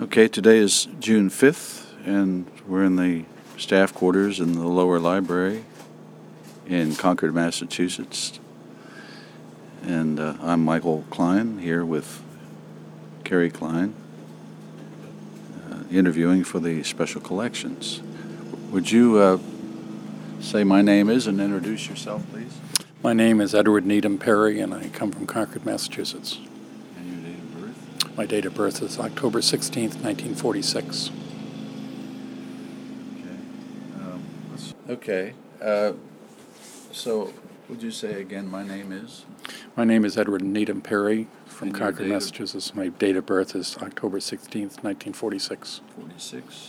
Okay, today is June 5th, and we're in the staff quarters in the lower library in Concord, Massachusetts. And I'm Michael Klein here with Carrie Klein, interviewing for the special collections. Would you say my name is and introduce yourself, please? My name is Edward Needham Perry, and I come from Concord, Massachusetts. And your date of birth? My date of birth is October 16th, 1946. Okay. So, would you say again my name is? My name is Edward Needham Perry from And your Concord, Massachusetts. My date of birth is October 16th, 1946. 46.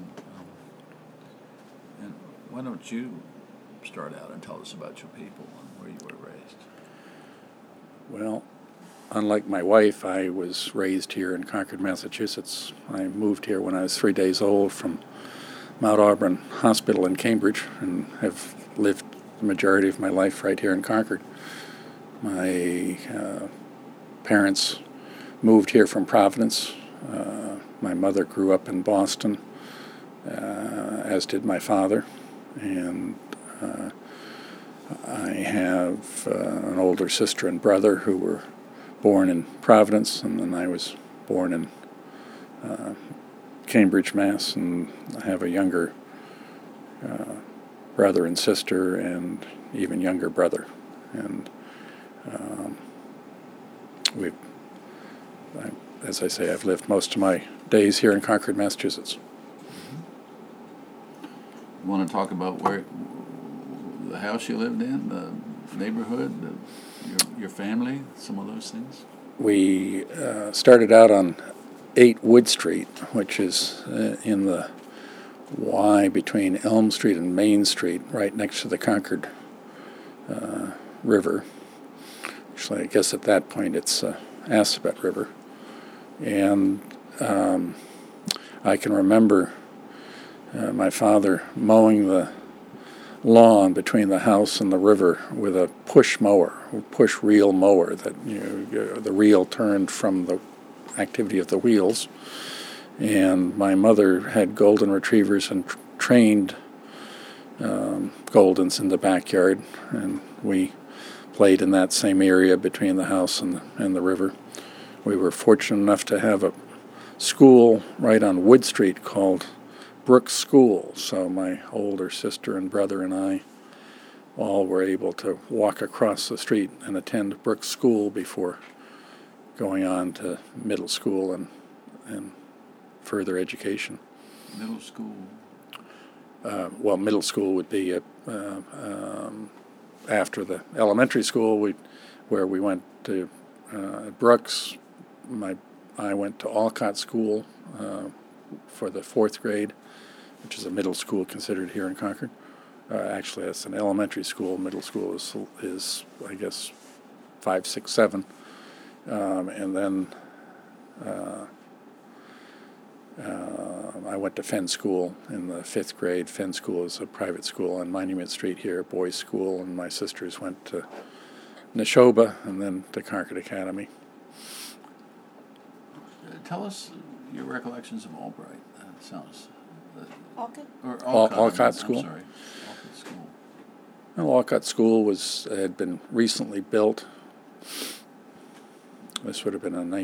And why don't you start out and tell us about your people and where you were raised? Well, unlike my wife, I was raised here in Concord, Massachusetts. I moved here when I was 3 days old from Mount Auburn Hospital in Cambridge and have lived the majority of my life right here in Concord. My parents moved here from Providence. My mother grew up in Boston, as did my father. And I have an older sister and brother who were born in Providence, and then I was born in Cambridge, Mass., and I have a younger brother and sister and even younger brother. And as I say, I've lived most of my days here in Concord, Massachusetts. You want to talk about where the house you lived in, the neighborhood, your family, some of those things? We started out on 8 Wood Street, which is in the Y between Elm Street and Main Street, right next to the Concord River. Actually, I guess at that point it's Assabet River. And I can remember my father mowing the lawn between the house and the river with a push reel mower that the reel turned from the activity of the wheels. And my mother had golden retrievers and trained Goldens in the backyard, and we played in that same area between the house and the river. We were fortunate enough to have a school right on Wood Street called Brooks School, so my older sister and brother and I all were able to walk across the street and attend Brooks School before going on to middle school and further education. Middle school? Well, middle school would be after the elementary school, where we went to Brooks. I went to Alcott School for the 4th grade, which is a middle school considered here in Concord. Actually, it's an elementary school. Middle school is I guess, 5, 6, 7. And then I went to Fenn School in the 5th grade. Fenn School is a private school on Monument Street here, boys' school, and my sisters went to Neshoba and then to Concord Academy. Tell us your recollections of Albright. That sounds... Alcott? Alcott School. I'm sorry, Alcott School. Well, Alcott School had been recently built. This would have been in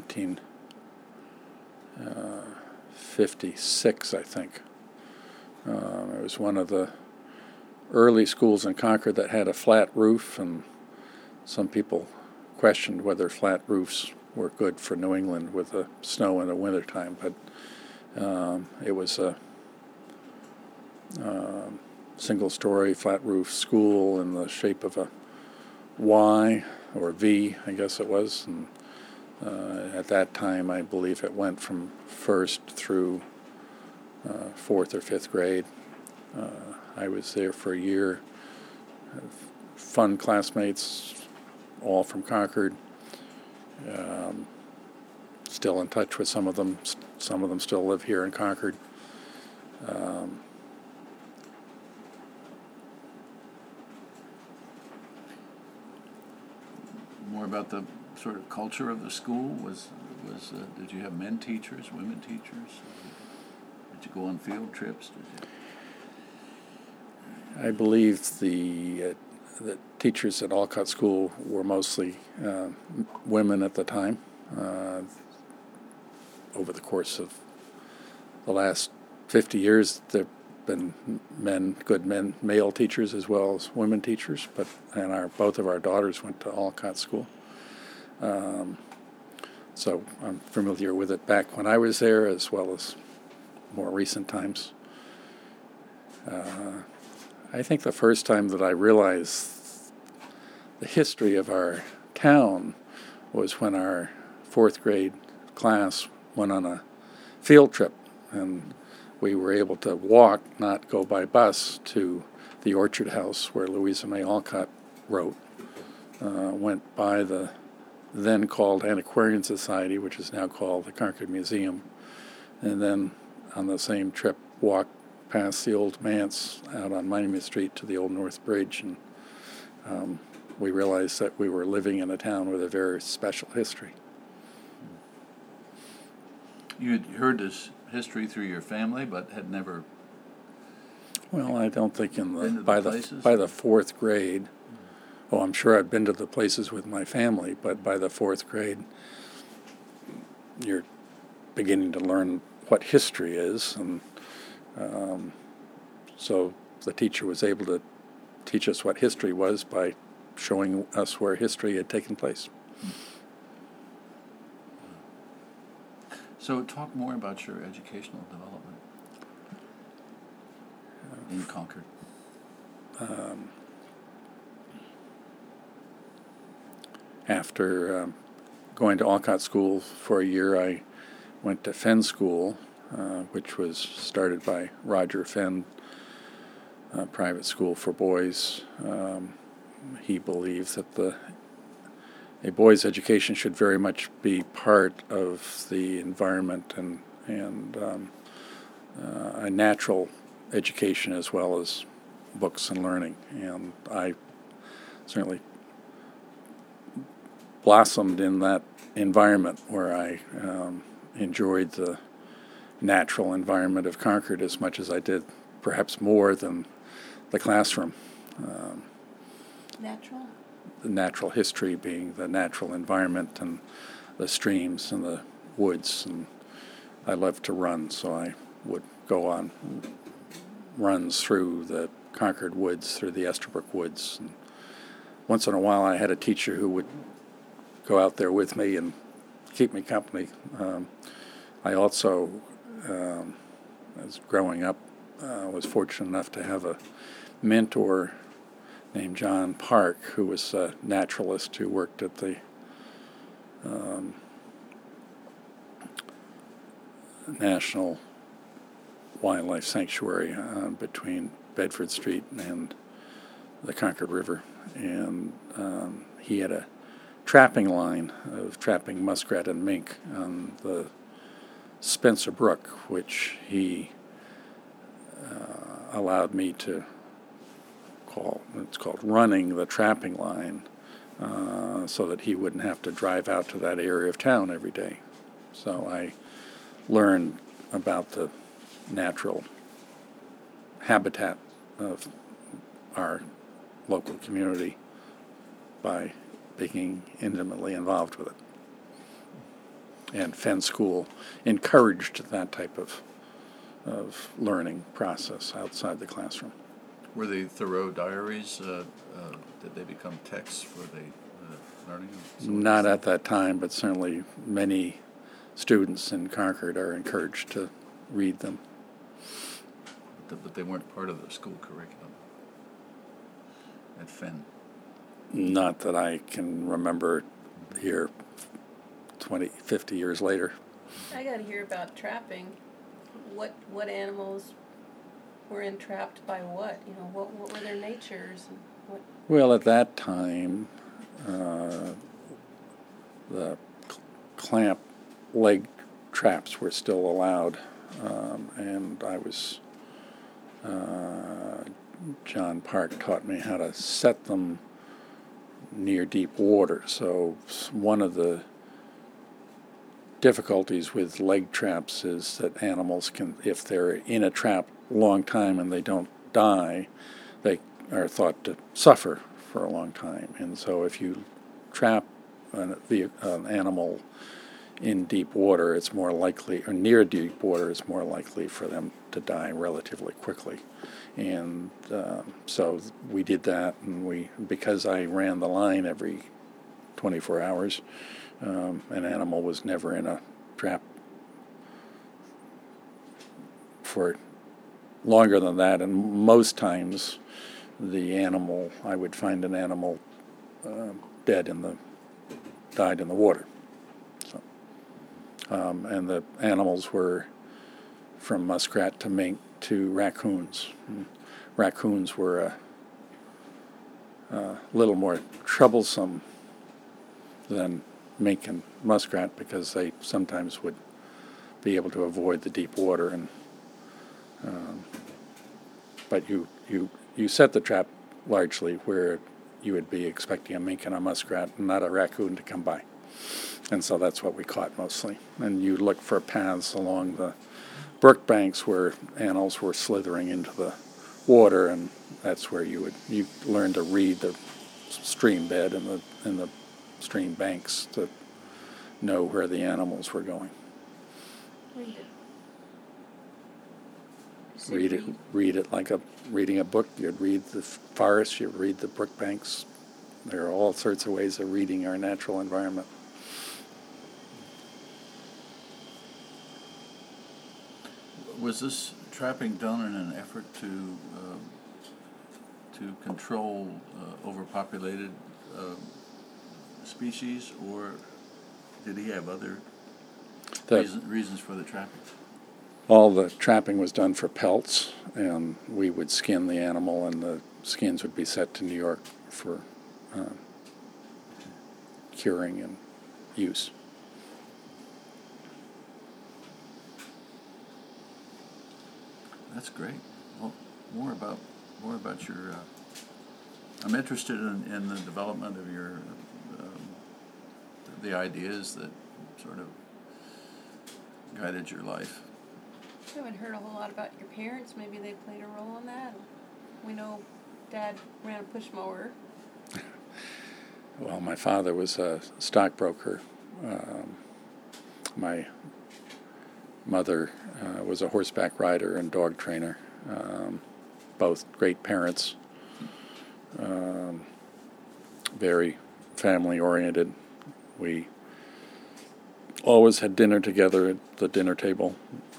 1956, I think. It was one of the early schools in Concord that had a flat roof, and some people questioned whether flat roofs were good for New England with the snow in the wintertime, but it was a single-story flat-roof school in the shape of a Y or V, I guess it was. And at that time, I believe it went from 1st through 4th or 5th grade. I was there for a year. Fun classmates, all from Concord. Still in touch with some of them. Some of them still live here in Concord. More about the sort of culture of the school? did you have men teachers, women teachers? Did you go on field trips? I believe the teachers at Alcott School were mostly women at the time. Over the course of the last 50 years, there have been good male teachers as well as women teachers. Both of our daughters went to Alcott School, so I'm familiar with it back when I was there, as well as more recent times. I think the first time that I realized the history of our town was when our fourth grade class went on a field trip, and we were able to walk, not go by bus, to the Orchard House where Louisa May Alcott wrote. Went by the then called Antiquarian Society, which is now called the Concord Museum, and then on the same trip walked past the old manse out on Monument Street to the Old North Bridge, and we realized that we were living in a town with a very special history. You had heard this history through your family, but had never. Well, I don't think by the fourth grade. Oh, I'm sure I've been to the places with my family, but by the fourth grade, you're beginning to learn what history is, and so the teacher was able to teach us what history was by showing us where history had taken place. So talk more about your educational development in Concord. After going to Alcott School for a year, I went to Fenn School, which was started by Roger Fenn, a private school for boys. He believed that a boy's education should very much be part of the environment and a natural education as well as books and learning. And I certainly blossomed in that environment where I enjoyed the natural environment of Concord as much as I did, perhaps more than the classroom. Natural? The natural history being the natural environment and the streams and the woods. And I loved to run, so I would go on runs through the Concord woods, through the Estabrook woods. And once in a while I had a teacher who would go out there with me and keep me company. I also, as growing up, was fortunate enough to have a mentor named John Park, who was a naturalist who worked at the National Wildlife Sanctuary between Bedford Street and the Concord River. And he had a trapping line of trapping muskrat and mink on the Spencer Brook, which he allowed me to it's called running the trapping line, so that he wouldn't have to drive out to that area of town every day. So I learned about the natural habitat of our local community by being intimately involved with it. And Fenn School encouraged that type of learning process outside the classroom. Were they Thoreau diaries? Did they become texts for the learning? Not at that time, but certainly many students in Concord are encouraged to read them. But they weren't part of the school curriculum at Fenn? Not that I can remember here 20, 50 years later. I got to hear about trapping. What animals were entrapped by what? You know, what were their natures? And what? Well, at that time, the clamp leg traps were still allowed, and I was John Park taught me how to set them near deep water. So one of the difficulties with leg traps is that animals can, if they're in a trap a long time and they don't die, they are thought to suffer for a long time. And so if you trap an animal in deep water, it's more likely, or near deep water, it's more likely for them to die relatively quickly. And so we did that, and because I ran the line every 24 hours, an animal was never in a trap for longer than that, and most times I would find an animal died in the water. So, and the animals were from muskrat to mink to raccoons. And raccoons were a little more troublesome than mink and muskrat because they sometimes would be able to avoid the deep water, and but you set the trap largely where you would be expecting a mink and a muskrat and not a raccoon to come by. And so that's what we caught mostly. And you look for paths along the brook banks where animals were slithering into the water, and that's where you learn to read the stream bed and the stream banks to know where the animals were going. Read it like reading a book. You'd read the forest, you'd read the brook banks. There are all sorts of ways of reading our natural environment. Was this trapping done in an effort to control overpopulated species, or did he have other reasons for the trapping? All the trapping was done for pelts, and we would skin the animal, and the skins would be sent to New York for curing and use. That's great. Well, more about your. I'm interested in the development of your the ideas that sort of guided your life. I haven't heard a whole lot about your parents. Maybe they played a role in that. We know Dad ran a push mower. Well, my father was a stockbroker. My mother was a horseback rider and dog trainer. Both great parents. Very family-oriented. We always had dinner together at the dinner table.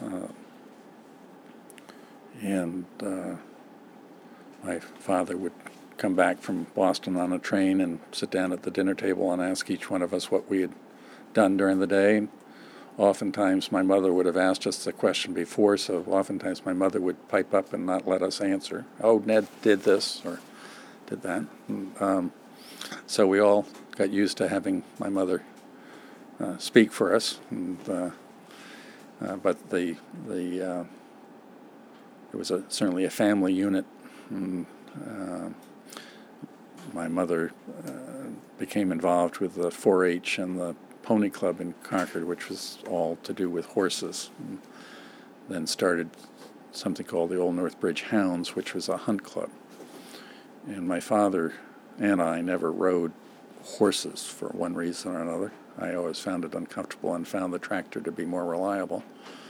And my father would come back from Boston on a train and sit down at the dinner table and ask each one of us what we had done during the day. And oftentimes my mother would have asked us the question before, so oftentimes my mother would pipe up and not let us answer. Oh, Ned did this or did that. And, so we all got used to having my mother speak for us. And, but it was certainly a family unit. And, my mother became involved with the 4-H and the Pony Club in Concord, which was all to do with horses. And then started something called the Old Northbridge Hounds, which was a hunt club. And my father and I never rode horses for one reason or another. I always found it uncomfortable and found the tractor to be more reliable.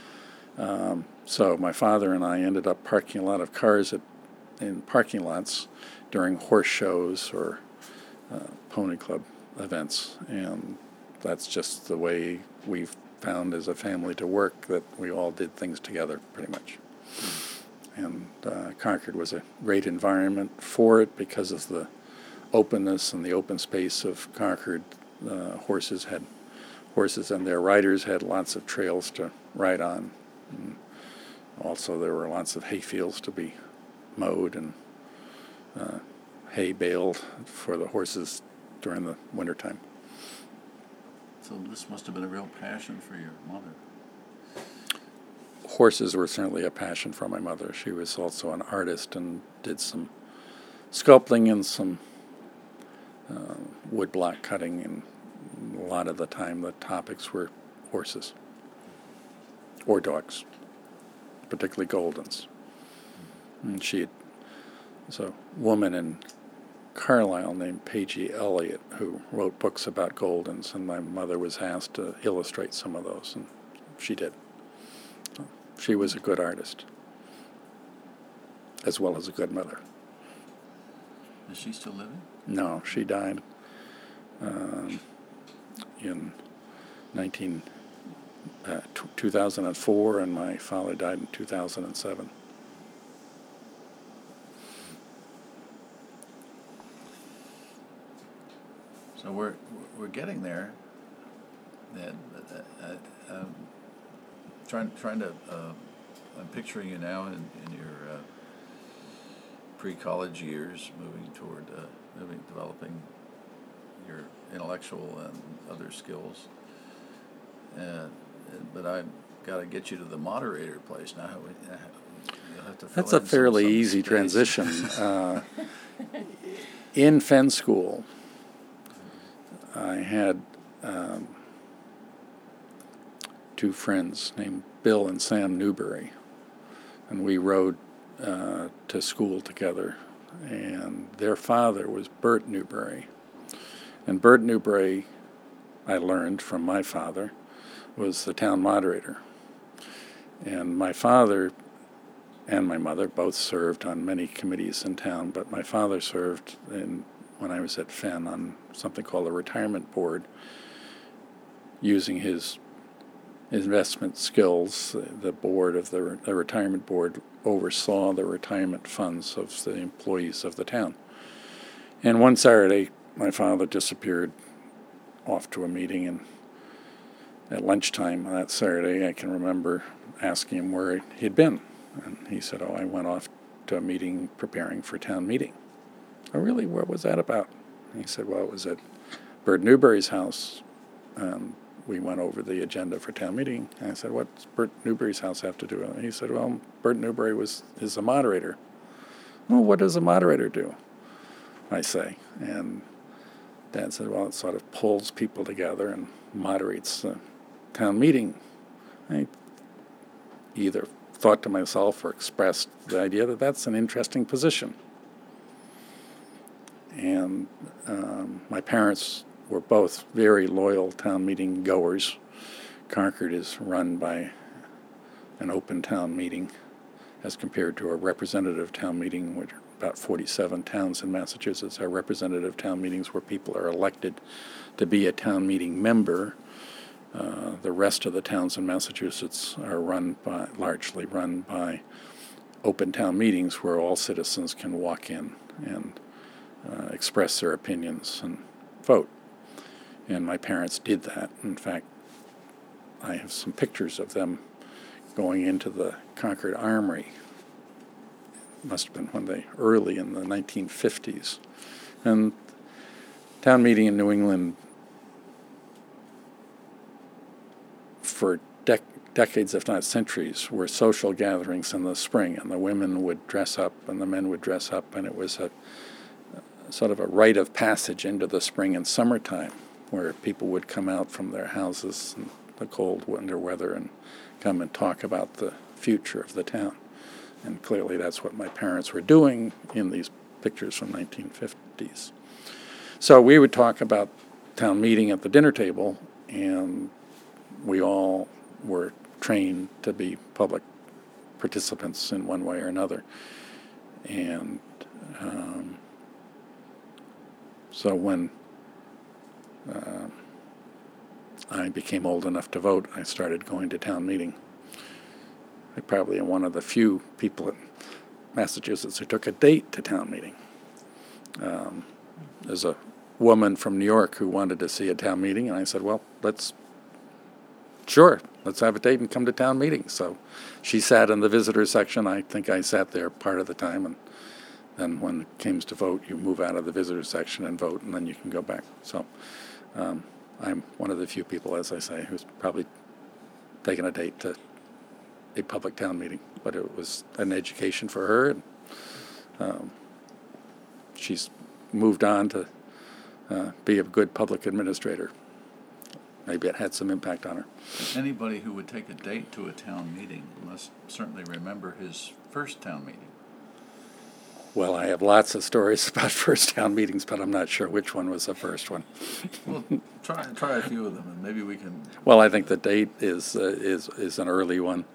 So my father and I ended up parking a lot of cars in parking lots during horse shows or pony club events. And that's just the way we've found as a family to work, that we all did things together pretty much. And Concord was a great environment for it because of the openness and the open space of Concord. Horses and their riders had lots of trails to ride on. And also there were lots of hay fields to be mowed and hay baled for the horses during the wintertime. So this must have been a real passion for your mother. Horses were certainly a passion for my mother. She was also an artist and did some sculpting and some woodblock cutting, and a lot of the time the topics were horses or dogs, particularly Goldens. And there's a woman in Carlisle named Paige Elliott who wrote books about Goldens, and my mother was asked to illustrate some of those, and she did. So she was a good artist, as well as a good mother. Is she still living? No, she died in 2004, and my father died in 2007. So we're getting there. Ned, trying to. I'm picturing you now in your pre-college years, moving toward developing your intellectual and other skills. But I've got to get you to the moderator place now. You'll have to fill That's a in fairly some easy space. transition. In Fenn School, I had two friends named Bill and Sam Newberry, and we rode to school together. And their father was Bert Newberry. And Bert Newberry, I learned from my father, was the town moderator. And my father and my mother both served on many committees in town, but my father served when I was at Fenn on something called the retirement board, using his investment skills. The board of the retirement board oversaw the retirement funds of the employees of the town. And one Saturday, my father disappeared off to a meeting, and at lunchtime that Saturday, I can remember asking him where he'd been. And he said, "Oh, I went off to a meeting preparing for town meeting." "Oh, really? What was that about?" And he said, "Well, it was at Bert Newberry's house. We went over the agenda for town meeting." And I said, "What's Bert Newberry's house have to do with it?" And he said, "Well, Bert Newberry is a moderator." "Well, what does a moderator do?" I say. And Dad said, "Well, it sort of pulls people together and moderates the town meeting." I either thought to myself or expressed the idea that that's an interesting position. And my parents were both very loyal town meeting goers. Concord is run by an open town meeting as compared to a representative town meeting, which about 47 towns in Massachusetts are representative town meetings where people are elected to be a town meeting member. The rest of the towns in Massachusetts are largely run by open town meetings where all citizens can walk in and express their opinions and vote. And my parents did that. In fact, I have some pictures of them going into the Concord Armory. It must have been early in the 1950s. And town meeting in New England for decades, if not centuries, were social gatherings in the spring, and the women would dress up and the men would dress up, and it was a sort of a rite of passage into the spring and summertime, where people would come out from their houses in the cold winter weather and come and talk about the future of the town. And clearly that's what my parents were doing in these pictures from 1950s. So we would talk about town meeting at the dinner table, and we all were trained to be public participants in one way or another. And so when I became old enough to vote, I started going to town meeting. I probably am one of the few people in Massachusetts who took a date to town meeting. There's a woman from New York who wanted to see a town meeting, and I said, "Well, let's have a date and come to town meeting." So she sat in the visitor section. I think I sat there part of the time, and then when it came to vote, you move out of the visitor section and vote, and then you can go back. So I'm one of the few people, as I say, who's probably taken a date to a public town meeting. But it was an education for her, and she's moved on to be a good public administrator maybe it had some impact on her. Anybody who would take a date to a town meeting must certainly remember his first town meeting. Well, I have lots of stories about first town meetings, but I'm not sure which one was the first one. Well, try a few of them, and maybe we can. Well, I think the date is an early one.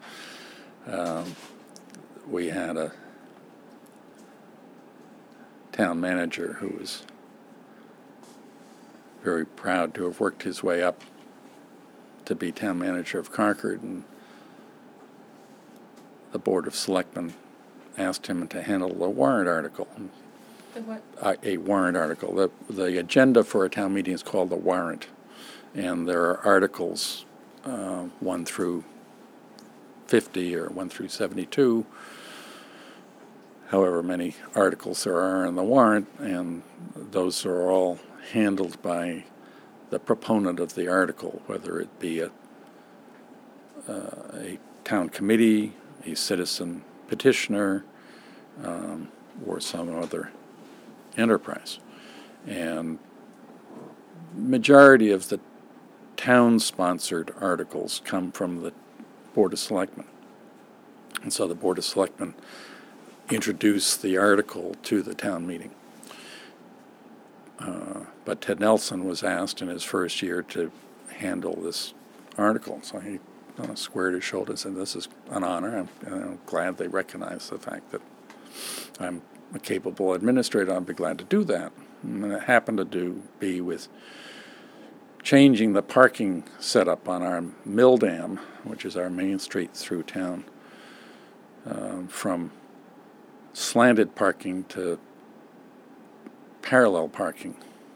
We had a town manager who was very proud to have worked his way up to be town manager of Concord, and the Board of Selectmen asked him to handle a warrant article. The what? A warrant article. The agenda for a town meeting is called the warrant, and there are articles 1 through 50 or 1 through 72, however many articles there are in the warrant, and those are all handled by the proponent of the article, whether it be a town committee, a citizen petitioner, or some other enterprise. And majority of the town-sponsored articles come from the Board of Selectmen. And so the Board of Selectmen introduce the article to the town meeting. But Ted Nelson was asked in his first year to handle this article. So he squared his shoulders and said, this is an honor. I'm glad they recognize the fact that I'm a capable administrator. I'd be glad to do that. And it happened to be with changing the parking setup on our mill dam, which is our main street through town, from slanted parking to parallel parking.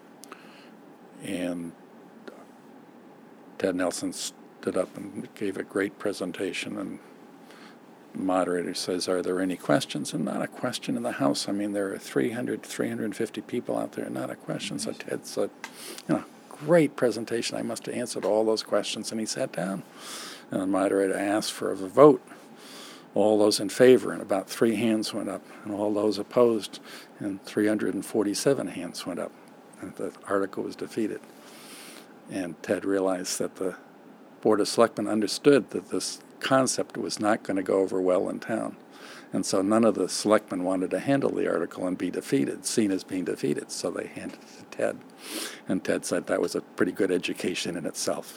And Ted Nelson stood up and gave a great presentation, and the moderator says, are there any questions? And not a question in the house. I mean, there are 350 people out there, not a question. So Ted said, great presentation. I must have answered all those questions. And he sat down, and the moderator asked for a vote. All those in favor, and about 3 hands went up, and all those opposed, and 347 hands went up. And the article was defeated. And Ted realized that the Board of Selectmen understood that this concept was not going to go over well in town. And so none of the selectmen wanted to handle the article and be defeated, seen as being defeated. So they handed it to Ted. And Ted said that was a pretty good education in itself.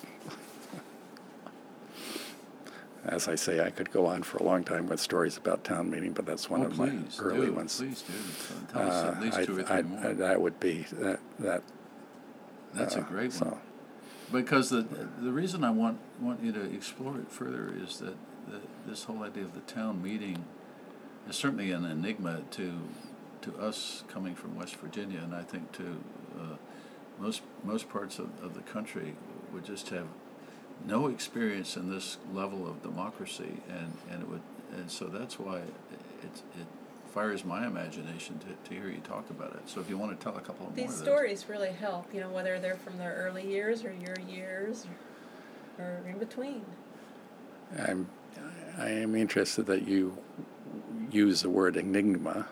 As I say, I could go on for a long time with stories about town meeting, but that's one of my early ones. Please do. Tell us at least 2 or 3 more. That would be that. That's a great one. Because the reason I want you to explore it further is that this whole idea of the town meeting is certainly an enigma to us coming from West Virginia, and I think to most parts of the country would just have no experience in this level of democracy, and so that's why it fires my imagination to hear you talk about it. So if you want to tell a couple of more of those. These stories really help, whether they're from their early years or your years or in between. I am interested that you use the word enigma.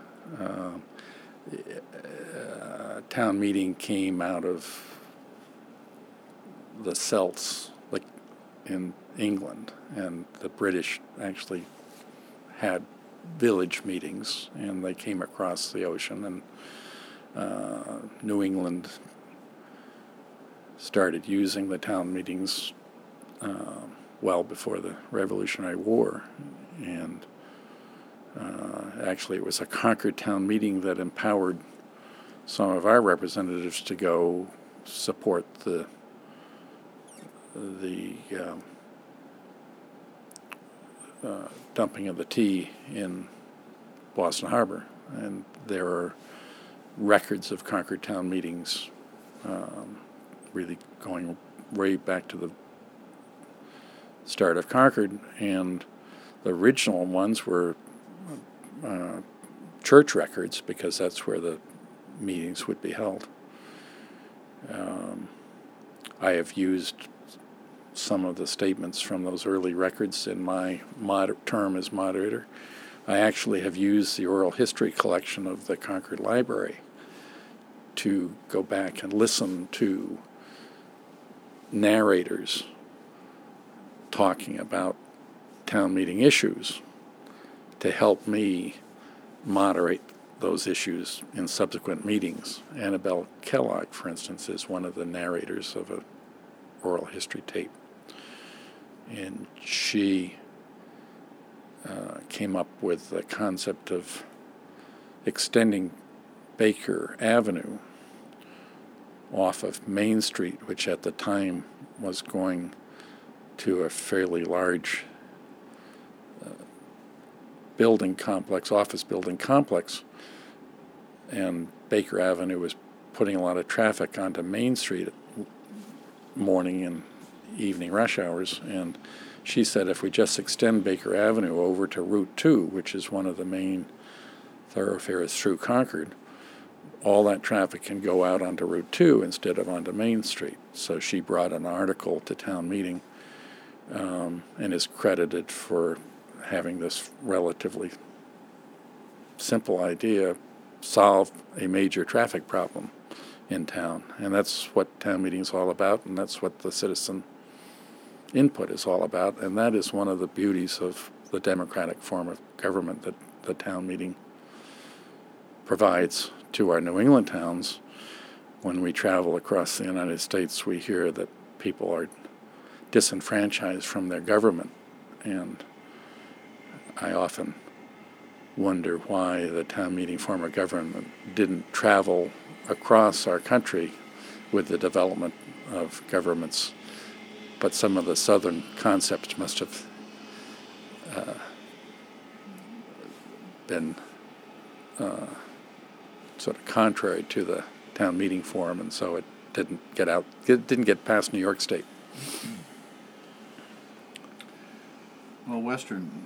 Town meeting came out of the Celts, like in England, and the British actually had village meetings, and they came across the ocean, and New England started using the town meetings well before the Revolutionary War, and actually it was a Concord town meeting that empowered some of our representatives to go support the dumping of the tea in Boston Harbor, and there are records of Concord town meetings really going way back to the start of Concord, and the original ones were church records because that's where the meetings would be held. I have used some of the statements from those early records in my term as moderator. I actually have used the oral history collection of the Concord Library to go back and listen to narrators talking about town meeting issues to help me moderate those issues in subsequent meetings. Annabelle Kellogg, for instance, is one of the narrators of a oral history tape. And she came up with the concept of extending Baker Avenue off of Main Street, which at the time was going to a fairly large office building complex, and Baker Avenue was putting a lot of traffic onto Main Street at morning and evening rush hours, and she said if we just extend Baker Avenue over to Route 2, which is one of the main thoroughfares through Concord, all that traffic can go out onto Route 2 instead of onto Main Street. So she brought an article to town meeting and is credited for having this relatively simple idea solve a major traffic problem in town. And that's what town meeting is all about, and that's what the citizen input is all about. And that is one of the beauties of the democratic form of government that the town meeting provides to our New England towns. When we travel across the United States, we hear that people are disenfranchised from their government, and I often wonder why the town meeting form of government didn't travel across our country with the development of governments. But some of the southern concepts must have been sort of contrary to the town meeting form, and so it didn't get past New York State. Well, Western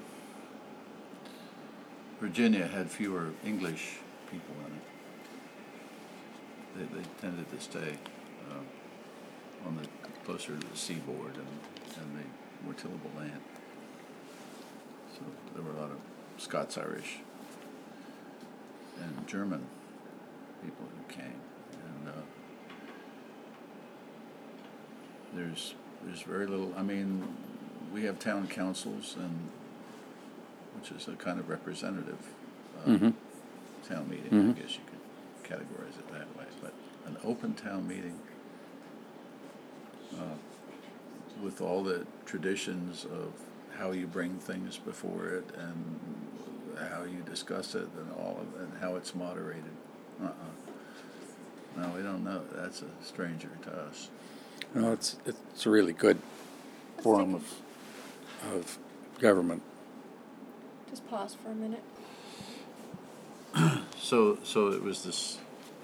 Virginia had fewer English people in it. They tended to stay on the closer to the seaboard and the more tillable land. So there were a lot of Scots-Irish and German people who came, and there's very little. I mean, we have town councils, which is a kind of representative town meeting. Mm-hmm. I guess you could categorize it that way. But an open town meeting with all the traditions of how you bring things before it and how you discuss it and all of and how it's moderated. No, we don't know. That's a stranger to us. No, it's a really good form of government. Just pause for a minute. So it was this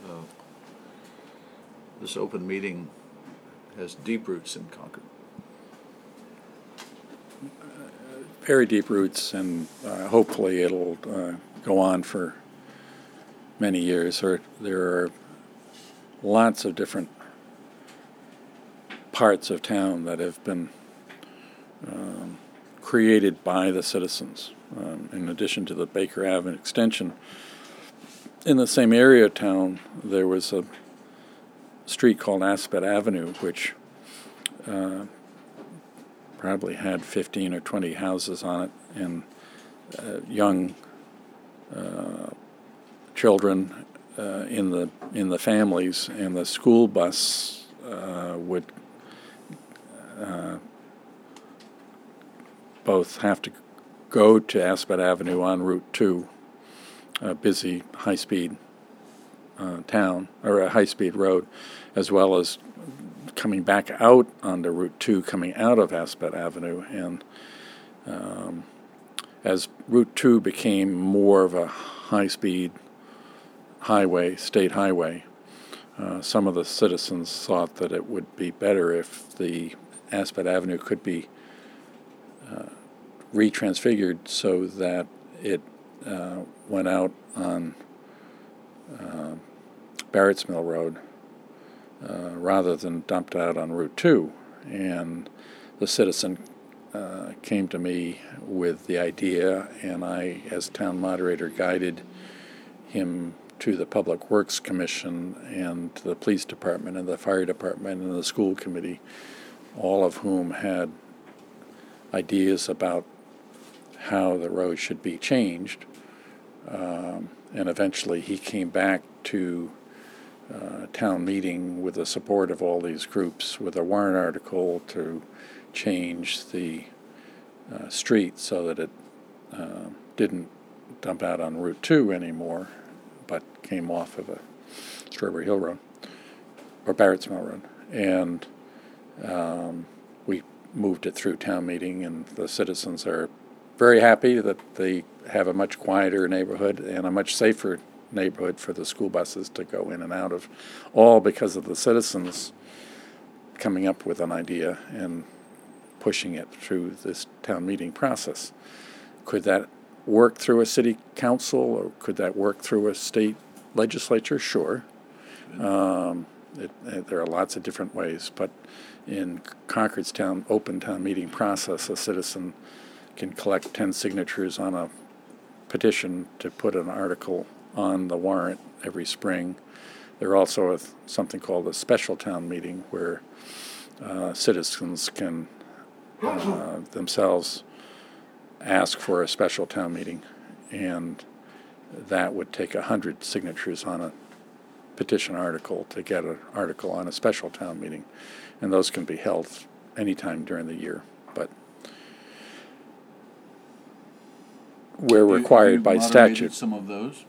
open meeting has deep roots in Concord. Very deep roots, and hopefully it'll go on for many years. There are lots of different parts of town that have been created by the citizens. In addition to the Baker Avenue extension, in the same area of town, there was a street called Aspet Avenue, which probably had 15 or 20 houses on it, and young children in the families, and the school bus would both have to go to Aspet Avenue on Route 2, a busy high-speed town, or a high-speed road, as well as coming back out onto Route 2, coming out of Aspet Avenue. And as Route 2 became more of a high-speed highway, state highway, some of the citizens thought that it would be better if the Aspet Avenue could be retransfigured so that it went out on Barrett's Mill Road rather than dumped out on Route 2. And the citizen came to me with the idea, and I, as town moderator, guided him to the Public Works Commission and to the police department and the fire department and the school committee all of whom had ideas about how the road should be changed. And eventually he came back to town meeting with the support of all these groups with a warrant article to change the street so that it didn't dump out on Route 2 anymore, but came off of a Strawberry Hill Road or Barrett's Mill Road. And we moved it through town meeting, and the citizens are very happy that they have a much quieter neighborhood and a much safer neighborhood for the school buses to go in and out of, all because of the citizens coming up with an idea and pushing it through this town meeting process. Could that work through a city council, or could that work through a state legislature? Sure. There are lots of different ways, but in Concord's open town meeting process, a citizen can collect 10 signatures on a petition to put an article on the warrant every spring. There also is something called a special town meeting where citizens can themselves ask for a special town meeting, and that would take 100 signatures on a petition article to get an article on a special town meeting, and those can be held anytime during the year. But we're required by statute. Some of those.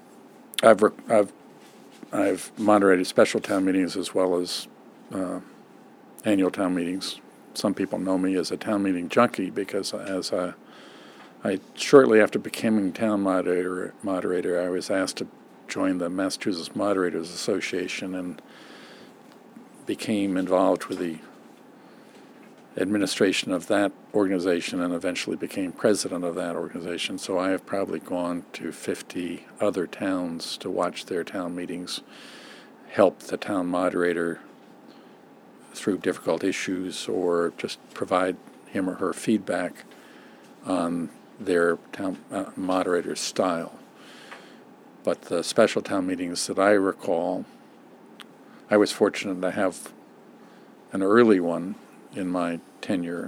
I've moderated special town meetings as well as annual town meetings. Some people know me as a town meeting junkie because I shortly after becoming town moderator, I was asked to join the Massachusetts Moderators Association and became involved with the administration of that organization and eventually became president of that organization. So I have probably gone to 50 other towns to watch their town meetings, help the town moderator through difficult issues, or just provide him or her feedback on their town moderator's style. But the special town meetings that I recall, I was fortunate to have an early one in my tenure.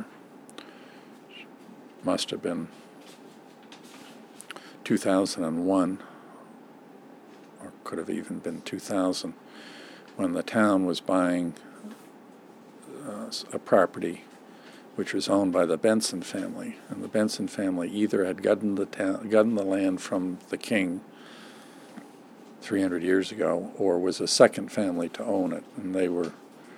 Must have been 2001, or could have even been 2000, when the town was buying a property which was owned by the Benson family, and the Benson family either had gotten the land from the king 300 years ago, or was a second family to own it, and they were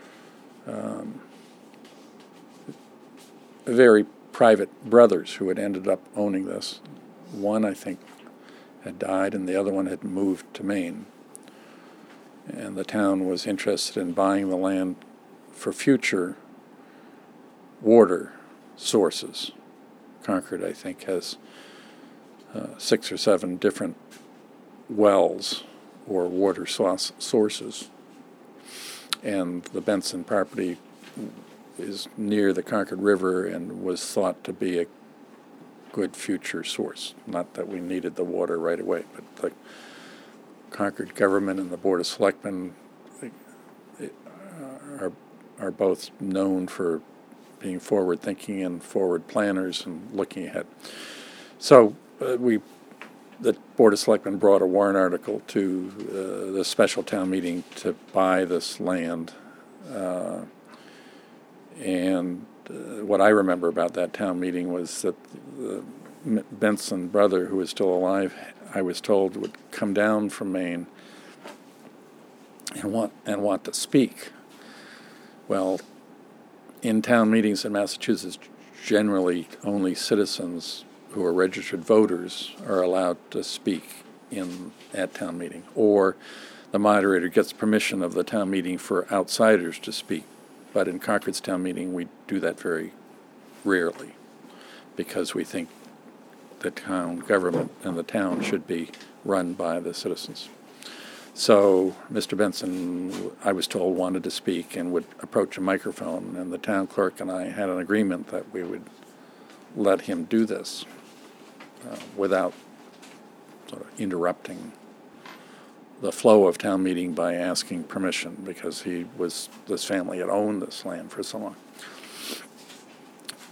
very private brothers who had ended up owning this. One, I think, had died, and the other one had moved to Maine. And the town was interested in buying the land for future water sources. Concord, I think, has 6 or 7 different wells or water sources. And the Benson property is near the Concord River and was thought to be a good future source. Not that we needed the water right away, but the Concord government and the Board of Selectmen are both known for being forward-thinking and forward planners and looking ahead. So the Board of Selectmen brought a warrant article to the special town meeting to buy this land. And what I remember about that town meeting was that the Benson brother, who was still alive, I was told would come down from Maine and want to speak. Well, in town meetings in Massachusetts, generally only citizens who are registered voters are allowed to speak at town meeting, or the moderator gets permission of the town meeting for outsiders to speak. But in Concord's town meeting, we do that very rarely because we think the town government and the town should be run by the citizens. So Mr. Benson, I was told, wanted to speak and would approach a microphone, and the town clerk and I had an agreement that we would let him do this without sort of interrupting the flow of town meeting by asking permission, because this family had owned this land for so long.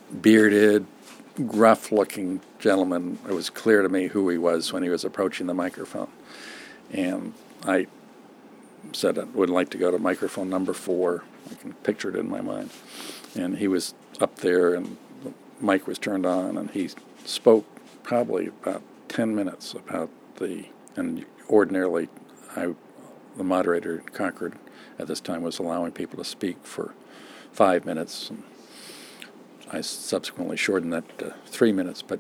bearded, gruff-looking gentleman. It was clear to me who he was when he was approaching the microphone. And I said I would like to go to microphone number 4. I can picture it in my mind. And he was up there, and the mic was turned on, and he spoke probably about 10 minutes about and ordinarily the moderator in Concord at this time was allowing people to speak for 5 minutes. And I subsequently shortened that to 3 minutes, but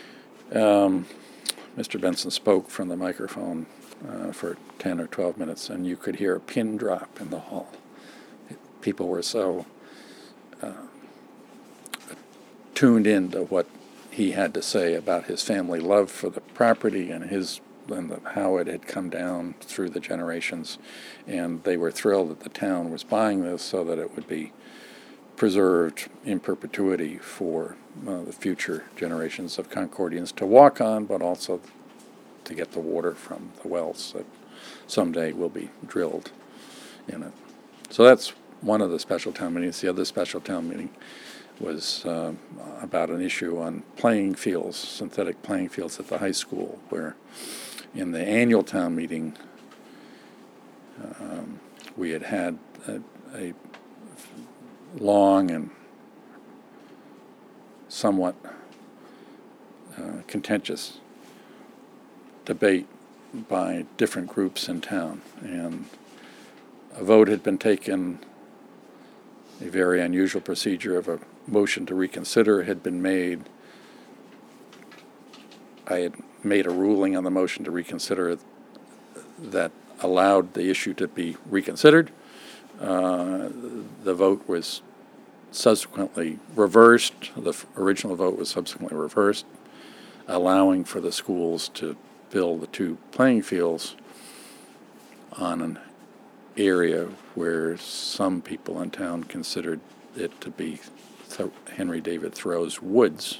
Mr. Benson spoke from the microphone for 10 or 12 minutes, and you could hear a pin drop in the hall. People were so tuned in to what he had to say about his family love for the property and how it had come down through the generations, and they were thrilled that the town was buying this so that it would be preserved in perpetuity for the future generations of Concordians to walk on, but also to get the water from the wells that someday will be drilled in it. So that's one of the special town meetings. The other special town meeting was about an issue on playing fields, synthetic playing fields at the high school, where in the annual town meeting we had a long and somewhat contentious debate by different groups in town, and a vote had been taken. A very unusual procedure of a motion to reconsider had been made. I had made a ruling on the motion to reconsider that allowed the issue to be reconsidered. The vote was subsequently reversed. The original vote was subsequently reversed, allowing for the schools to build the 2 playing fields on an area where some people in town considered it to be Henry David Thoreau's woods.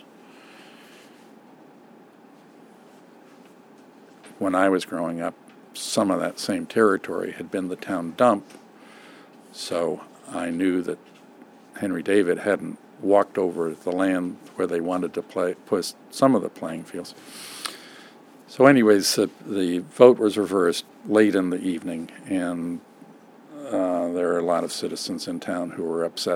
When I was growing up, some of that same territory had been the town dump, so I knew that Henry David hadn't walked over the land where they wanted to put some of the playing fields. So anyways, the vote was reversed late in the evening, and there are a lot of citizens in town who were upset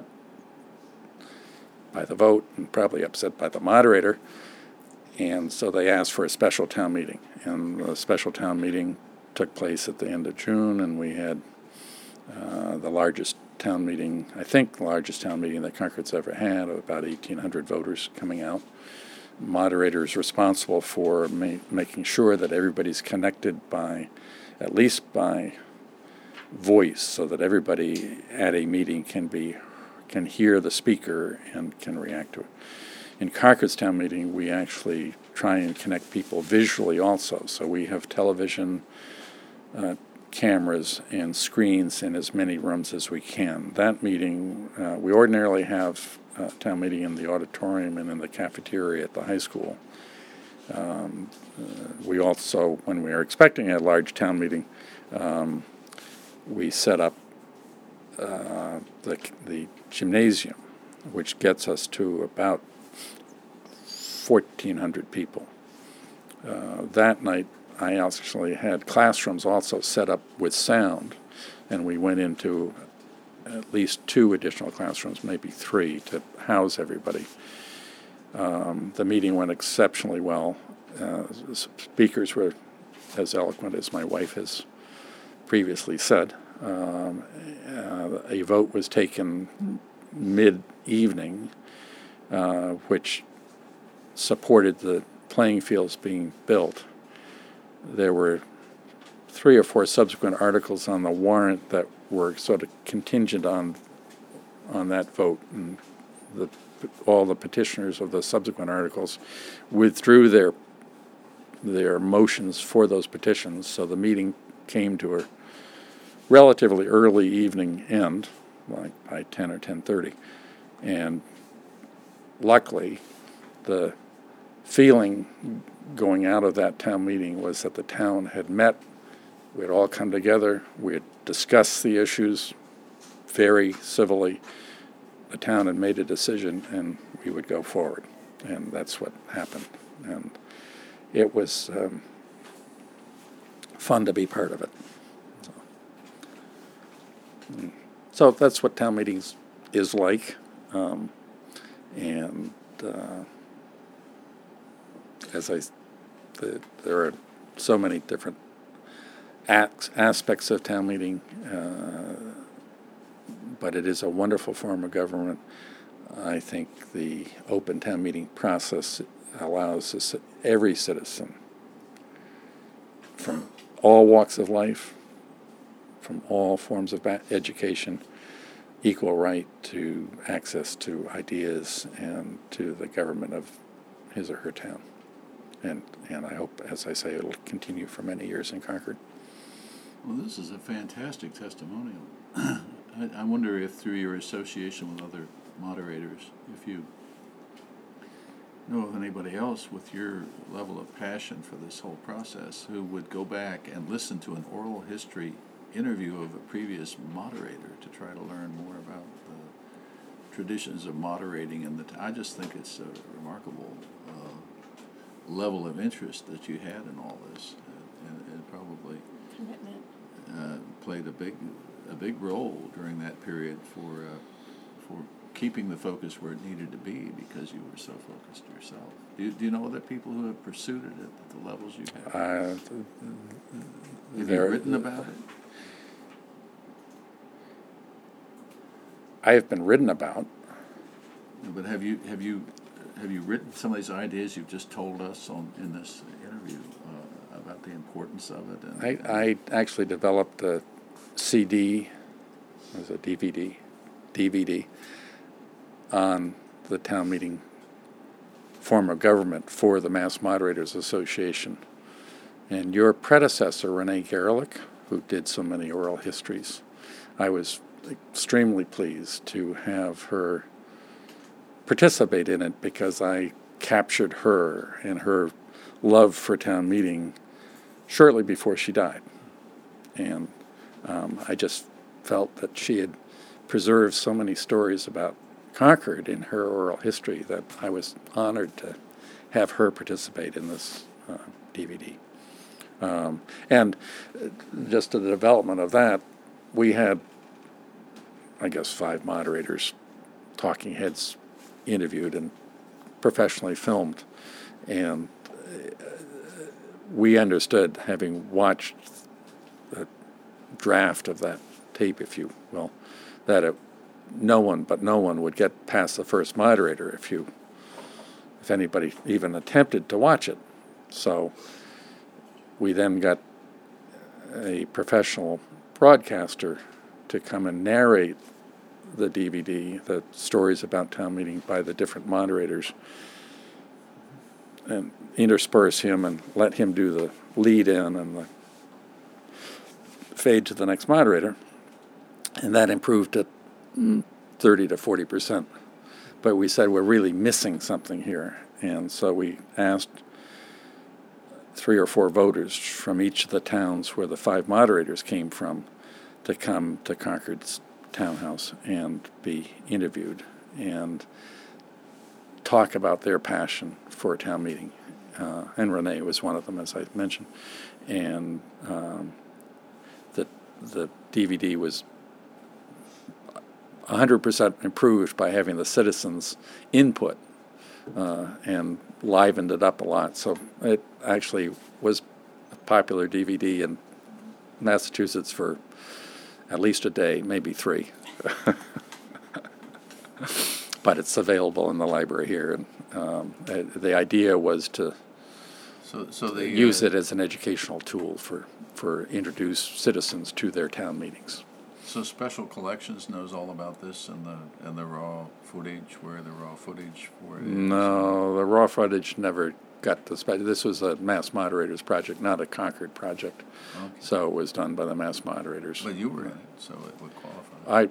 by the vote and probably upset by the moderator, and so they asked for a special town meeting. And the special town meeting took place at the end of June, and we had the largest town meeting, I think the largest town meeting that Concord's ever had, of about 1,800 voters coming out. Moderators responsible for making sure that everybody's connected at least by voice, so that everybody at a meeting can hear the speaker and can react to it. In Concord's town meeting, we actually try and connect people visually also. So we have television, cameras, and screens in as many rooms as we can. That meeting, we ordinarily have a town meeting in the auditorium and in the cafeteria at the high school. We also, when we are expecting a large town meeting, we set up the gymnasium, which gets us to about 1,400 people. That night, I actually had classrooms also set up with sound, and we went into at least 2 additional classrooms, maybe 3, to house everybody. The meeting went exceptionally well. Speakers were as eloquent as my wife has previously said. A vote was taken mid-evening, which supported the playing fields being built. There were 3 or 4 subsequent articles on the warrant that were sort of contingent on that vote, and all the petitioners of the subsequent articles withdrew their motions for those petitions, so the meeting came to a relatively early evening end, like by 10 or 10:30, and luckily the feeling going out of that town meeting was that the town had met. We had all come together. We had discussed the issues very civilly. The town had made a decision, and we would go forward. And that's what happened. And it was fun to be part of it. So that's what town meetings is like. And there are so many different aspects of town meeting, but it is a wonderful form of government. I think the open town meeting process allows every citizen from all walks of life, from all forms of education, equal right to access to ideas and to the government of his or her town. And I hope, as I say, it'll continue for many years in Concord. Well, this is a fantastic testimonial. I wonder if through your association with other moderators, if you know of anybody else with your level of passion for this whole process who would go back and listen to an oral history interview of a previous moderator to try to learn more about the traditions of moderating in I just think it's a remarkable level of interest that you had in all this, and probably played a big role during that period for keeping the focus where it needed to be because you were so focused yourself. Do you know other people who have pursued it at the levels you have? Have you written about it? I have been written about. But have you written some of these ideas you've just told us in this interview about the importance of it? I actually developed a CD, it was a DVD on the town meeting form of government for the Mass Moderators Association. And your predecessor, Renee Gerlich, who did so many oral histories, I was extremely pleased to have her participate in it because I captured her and her love for town meeting shortly before she died. And I just felt that she had preserved so many stories about Concord in her oral history that I was honored to have her participate in this DVD. And just to the development of that, we had, I guess, 5 moderators, talking heads, interviewed and professionally filmed. And we understood, having watched the draft of that tape, if you will, that no one would get past the first moderator if anybody even attempted to watch it. So we then got a professional broadcaster to come and narrate the DVD, the stories about town meeting by the different moderators, and intersperse him and let him do the lead in and the fade to the next moderator. And that improved it 30 to 40%. But we said we're really missing something here. And so we asked 3 or 4 voters from each of the towns where the 5 moderators came from to come to Concord's townhouse and be interviewed and talk about their passion for a town meeting. And Renee was one of them, as I mentioned. And the DVD was 100% improved by having the citizens' input and livened it up a lot. So it actually was a popular DVD in Massachusetts for at least a day, maybe 3. But it's available in the library here. And the idea was to use it as an educational tool for introduce citizens to their town meetings. So Special Collections knows all about this and the raw footage, where the raw footage for it is? No, the raw footage never got to this was a Mass Moderators project, not a Concord project. Okay. So it was done by the Mass Moderators. But you were in it, so it would qualify.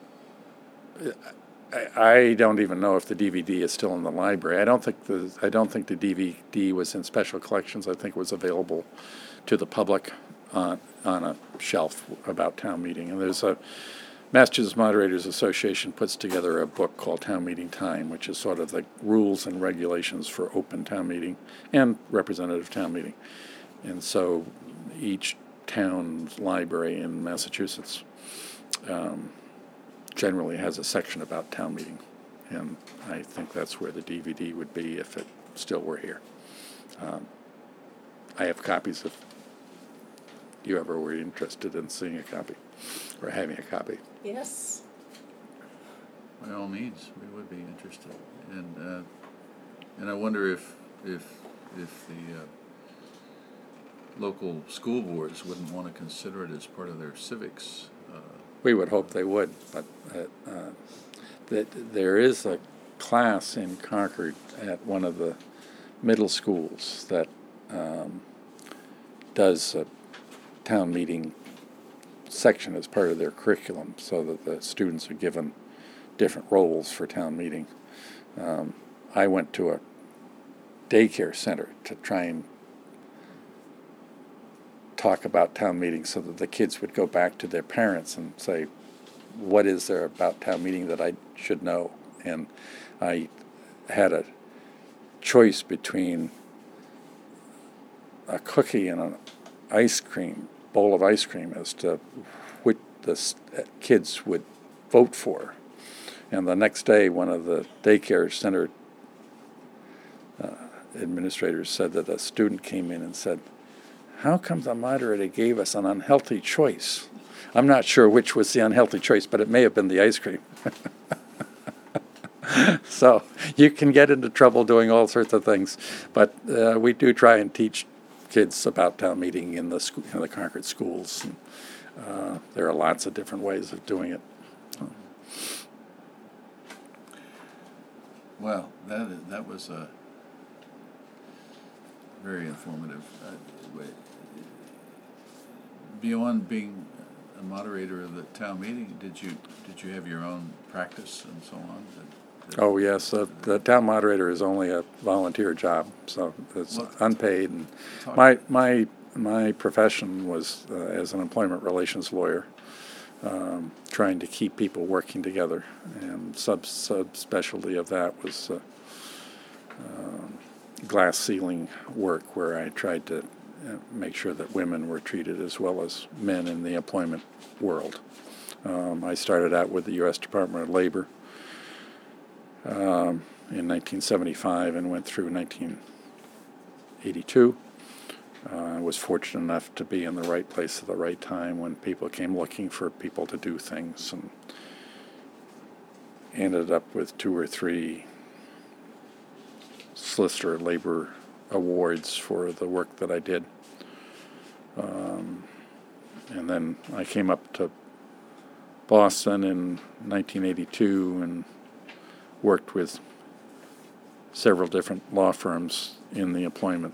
I don't even know if the DVD is still in the library. I don't think the DVD was in Special Collections. I think it was available to the public on a shelf about town meeting. And there's Massachusetts Moderators Association puts together a book called Town Meeting Time, which is sort of the rules and regulations for open town meeting and representative town meeting. And so each town's library in Massachusetts generally has a section about town meeting. And I think that's where the DVD would be if it still were here. I have copies if you ever were interested in seeing a copy or having a copy. Yes. By all means, we would be interested. And I wonder if the local school boards wouldn't want to consider it as part of their civics. We would hope they would, but that there is a class in Concord at one of the middle schools that does a town meeting section as part of their curriculum, so that the students are given different roles for town meeting. I went to a daycare center to try and talk about town meeting so that the kids would go back to their parents and say, what is there about town meeting that I should know? And I had a choice between a cookie and an bowl of ice cream as to which the kids would vote for. And the next day, one of the daycare center administrators said that a student came in and said, how come the moderator gave us an unhealthy choice? I'm not sure which was the unhealthy choice, but it may have been the ice cream. So you can get into trouble doing all sorts of things, but we do try and teach kids about town meeting in the Concord schools. And, there are lots of different ways of doing it. Well, that was very informative. Beyond being a moderator of the town meeting, did you have your own practice and so on? Oh yes, the town moderator is only a volunteer job, so it's unpaid. And my profession was as an employment relations lawyer, trying to keep people working together, and subspecialty of that was glass ceiling work, where I tried to make sure that women were treated as well as men in the employment world. I started out with the U.S. Department of Labor in 1975 and went through 1982. I was fortunate enough to be in the right place at the right time when people came looking for people to do things, and ended up with 2 or 3 solicitor labor awards for the work that I did. And then I came up to Boston in 1982 and worked with several different law firms in the employment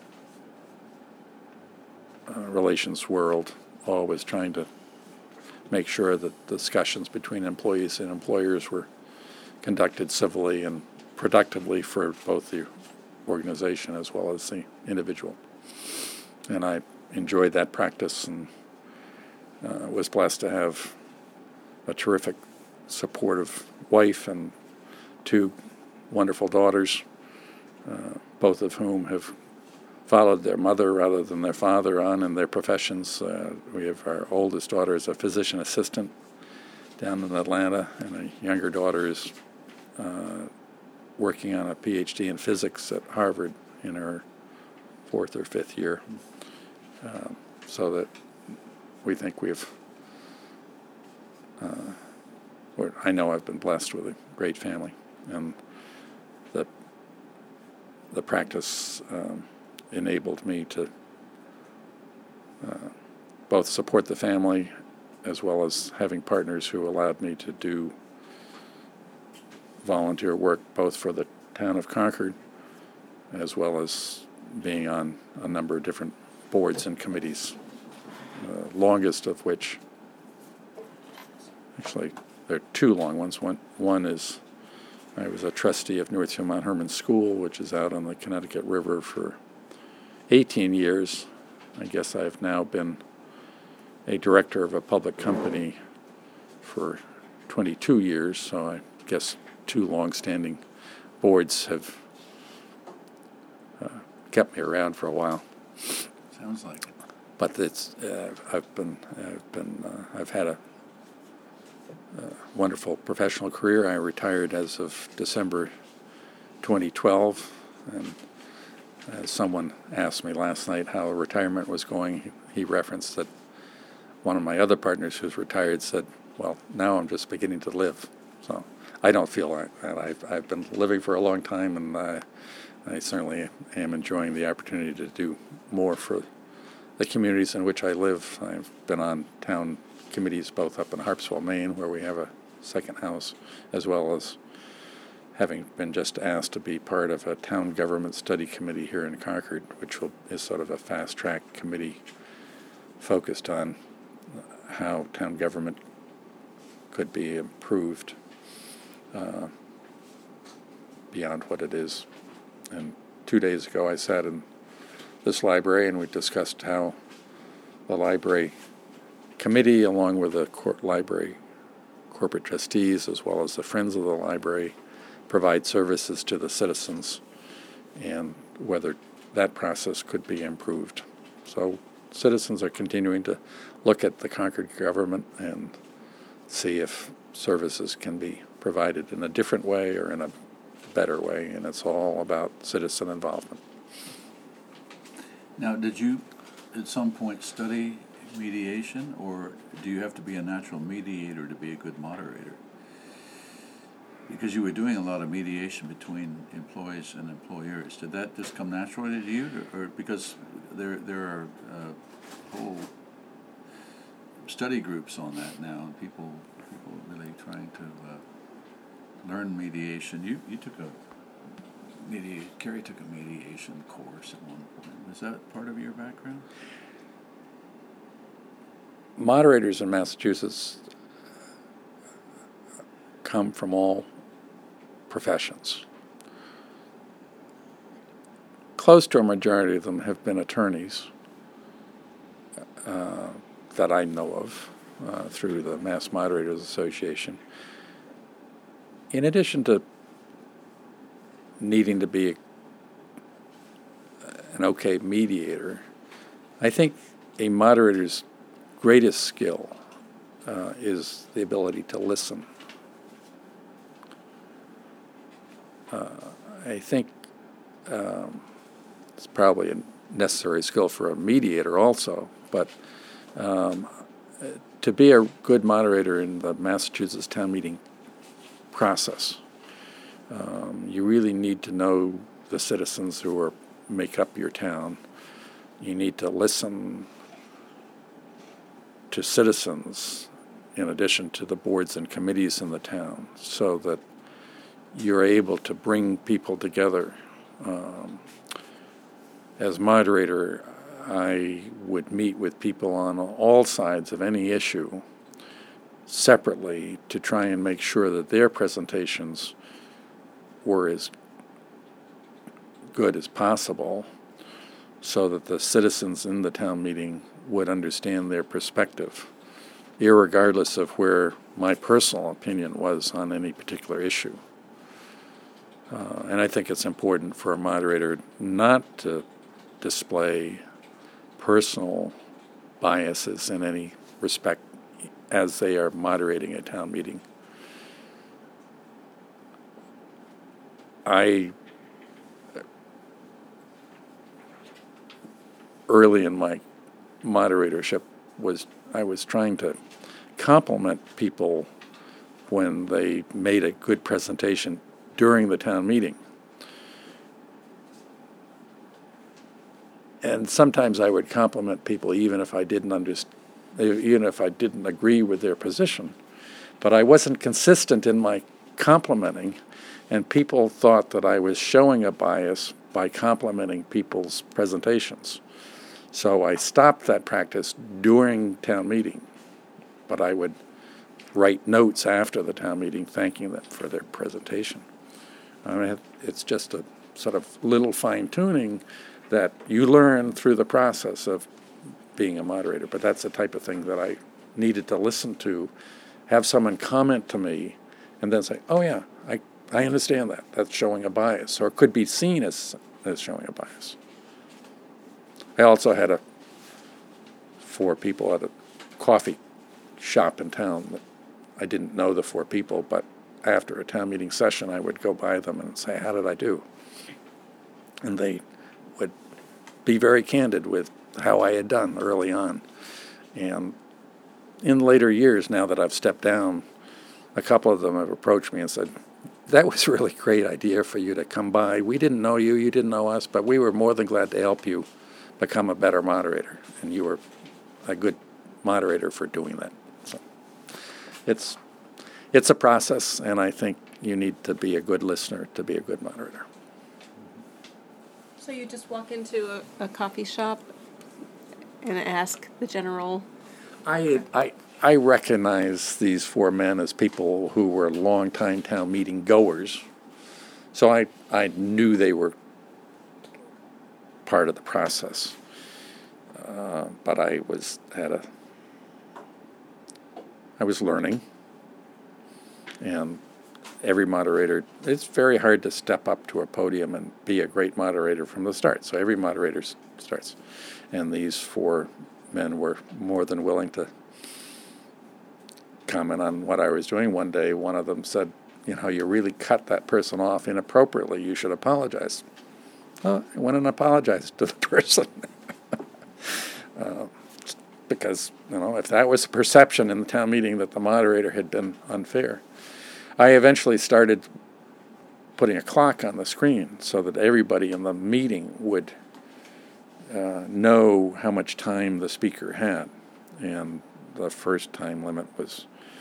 relations world, always trying to make sure that discussions between employees and employers were conducted civilly and productively for both the organization as well as the individual. And I enjoyed that practice, and was blessed to have a terrific, supportive wife and 2 wonderful daughters, both of whom have followed their mother rather than their father on in their professions. We have our oldest daughter is a physician assistant down in Atlanta, and a younger daughter is working on a PhD in physics at Harvard in her 4th or 5th year. So that we think I know I've been blessed with a great family, and the practice enabled me to both support the family as well as having partners who allowed me to do volunteer work both for the town of Concord as well as being on a number of different boards and committees, longest of which, actually there are 2 long ones. One is I was a trustee of Northfield Mount Herman School, which is out on the Connecticut River, for 18 years. I guess I've now been a director of a public company for 22 years, so I guess 2 long-standing boards have kept me around for a while. Sounds like it. But I've had a wonderful professional career. I retired as of December 2012, and as someone asked me last night how retirement was going, he referenced that one of my other partners who's retired said, well, now I'm just beginning to live. So I don't feel like that. I've been living for a long time, and I certainly am enjoying the opportunity to do more for the communities in which I live. I've been on town committees both up in Harpswell, Maine, where we have a second house, as well as having been just asked to be part of a town government study committee here in Concord, which is sort of a fast-track committee focused on how town government could be improved beyond what it is. And 2 days ago I sat in this library and we discussed how the library committee, along with the library corporate trustees, as well as the Friends of the Library, provide services to the citizens, and whether that process could be improved. So citizens are continuing to look at the Concord government and see if services can be provided in a different way or in a better way, and it's all about citizen involvement. Now, did you at some point study mediation, or do you have to be a natural mediator to be a good moderator? Because you were doing a lot of mediation between employees and employers. Did that just come naturally to you, or because there are whole study groups on that now, and people really trying to learn mediation. You took Carrie took a mediation course at one point. Was that part of your background? Moderators in Massachusetts come from all professions. Close to a majority of them have been attorneys that I know of through the Mass Moderators Association. In addition to needing to be an okay mediator, I think a moderator's greatest skill is the ability to listen. I think it's probably a necessary skill for a mediator also, but to be a good moderator in the Massachusetts town meeting process, you really need to know the citizens who make up your town. You need to listen to citizens in addition to the boards and committees in the town, so that you're able to bring people together. As moderator, I would meet with people on all sides of any issue separately to try and make sure that their presentations were as good as possible, so that the citizens in the town meeting would understand their perspective, irregardless of where my personal opinion was on any particular issue. And I think it's important for a moderator not to display personal biases in any respect as they are moderating a town meeting. Early in my moderatorship, I was trying to compliment people when they made a good presentation during the town meeting. And sometimes I would compliment people even if I didn't agree with their position. But I wasn't consistent in my complimenting, and people thought that I was showing a bias by complimenting people's presentations. So I stopped that practice during town meeting, but I would write notes after the town meeting thanking them for their presentation. I mean, it's just a sort of little fine-tuning that you learn through the process of being a moderator, but that's the type of thing that I needed to listen to have someone comment to me and then say, oh yeah, I understand that. That's showing a bias, or it could be seen as showing a bias. I also had 4 people at a coffee shop in town. I didn't know the 4 people, but after a town meeting session, I would go by them and say, how did I do? And they would be very candid with how I had done early on. And in later years, now that I've stepped down, a couple of them have approached me and said, that was a really great idea for you to come by. We didn't know you, you didn't know us, but we were more than glad to help you become a better moderator. And you were a good moderator for doing that. So it's a process, and I think you need to be a good listener to be a good moderator. So you just walk into a coffee shop and ask the general? I recognize these 4 men as people who were long-time town meeting goers, so I knew they were part of the process. But I was learning, and every moderator, it's very hard to step up to a podium and be a great moderator from the start. So every moderator starts, and these 4 men were more than willing to comment on what I was doing. One day, one of them said, you really cut that person off inappropriately. You should apologize. Well, I went and apologized to the person. Because, if that was the perception in the town meeting that the moderator had been unfair. I eventually started putting a clock on the screen so that everybody in the meeting would know how much time the speaker had. And the first time limit was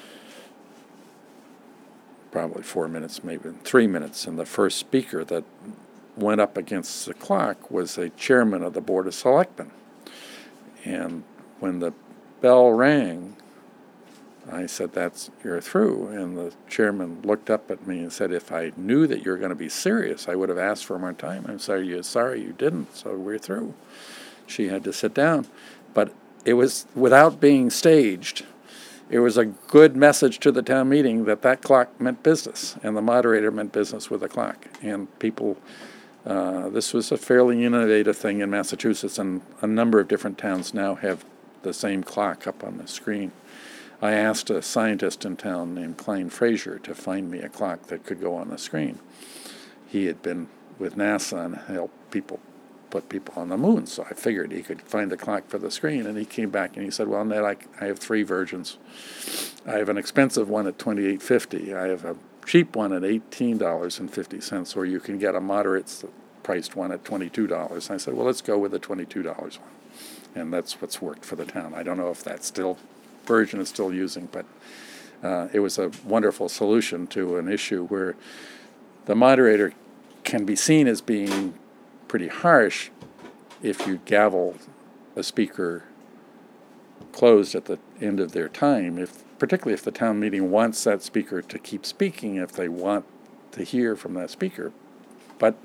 probably 4 minutes, maybe 3 minutes. And the first speaker that went up against the clock was a chairman of the Board of Selectmen. And when the bell rang, I said, you're through. And the chairman looked up at me and said, if I knew that you were going to be serious, I would have asked for more time. I'm sorry you didn't, so we're through. She had to sit down. But it was, without being staged, it was a good message to the town meeting that clock meant business, and the moderator meant business with the clock. And people, this was a fairly innovative thing in Massachusetts, and a number of different towns now have the same clock up on the screen. I asked a scientist in town named Klein Fraser to find me a clock that could go on the screen. He had been with NASA and helped put people on the moon, so I figured he could find a clock for the screen. And he came back and he said, well, Ned, I have 3 versions. I have an expensive one at $28.50. I have a cheap one at $18.50, or you can get a moderate priced one at $22. I said, well, let's go with the $22 one. And that's what's worked for the town. I don't know if that version is still using, but it was a wonderful solution to an issue where the moderator can be seen as being pretty harsh if you gavel a speaker closed at the end of their time, particularly if the town meeting wants that speaker to keep speaking, if they want to hear from that speaker. But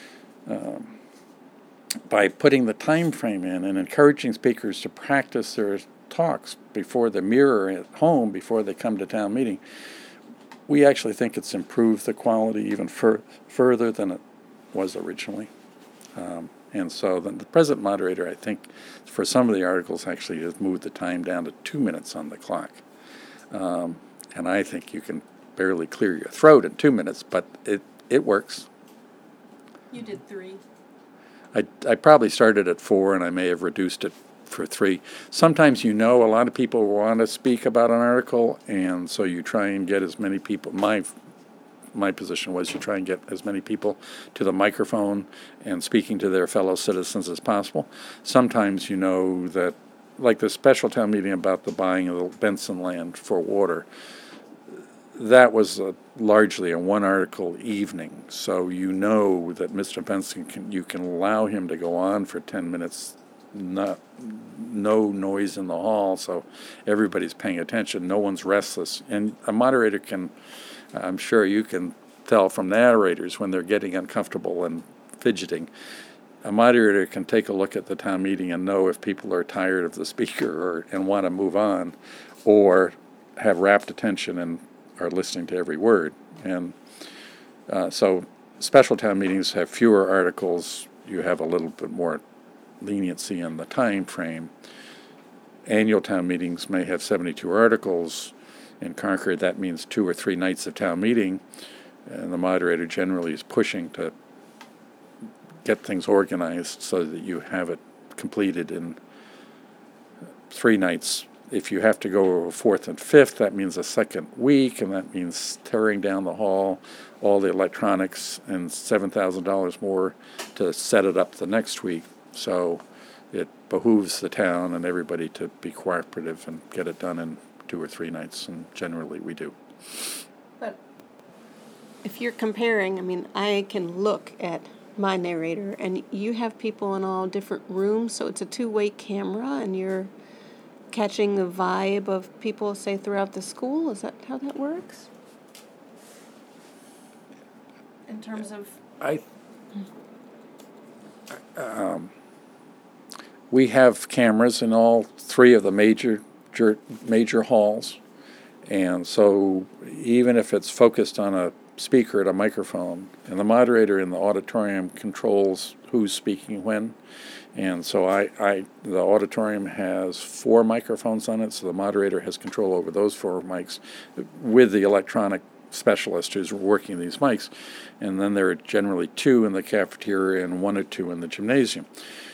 by putting the time frame in and encouraging speakers to practice their talks before the mirror at home, before they come to town meeting, we actually think it's improved the quality even further than it was originally. And so the present moderator, I think, for some of the articles actually has moved the time down to 2 minutes on the clock. And I think you can barely clear your throat in 2 minutes, but it works. You did 3. I probably started at 4, and I may have reduced it for 3. Sometimes a lot of people want to speak about an article, and so you try and get as many people. My position was you try and get as many people to the microphone and speaking to their fellow citizens as possible. Sometimes that, like the special town meeting about the buying of the Benson land for water, that was largely a one-article evening. So that Mr. Benson, you can allow him to go on for 10 minutes, no noise in the hall, so everybody's paying attention. No one's restless. And a moderator can, I'm sure you can tell from narrators when they're getting uncomfortable and fidgeting. A moderator can take a look at the town meeting and know if people are tired of the speaker and want to move on, or have rapt attention and are listening to every word. And so special town meetings have fewer articles. You have a little bit more leniency in the time frame. Annual town meetings may have 72 articles. In Concord, that means 2 or 3 nights of town meeting, and the moderator generally is pushing to get things organized so that you have it completed in 3 nights. If you have to go over 4th and 5th, that means a second week, and that means tearing down the hall, all the electronics, and $7,000 more to set it up the next week. So it behooves the town and everybody to be cooperative and get it done in 2 or 3 nights, and generally we do. But if you're comparing, I mean, I can look at my narrator, and you have people in all different rooms, so it's a two-way camera, and you're catching the vibe of people, say, throughout the school. Is that how that works? In terms of... We have cameras in all 3 of the major halls, and so even if it's focused on a speaker at a microphone, and the moderator in the auditorium controls who's speaking when, and so the auditorium has 4 microphones on it, so the moderator has control over those 4 mics with the electronic specialist who's working these mics, and then there are generally 2 in the cafeteria and 1 or 2 in the gymnasium.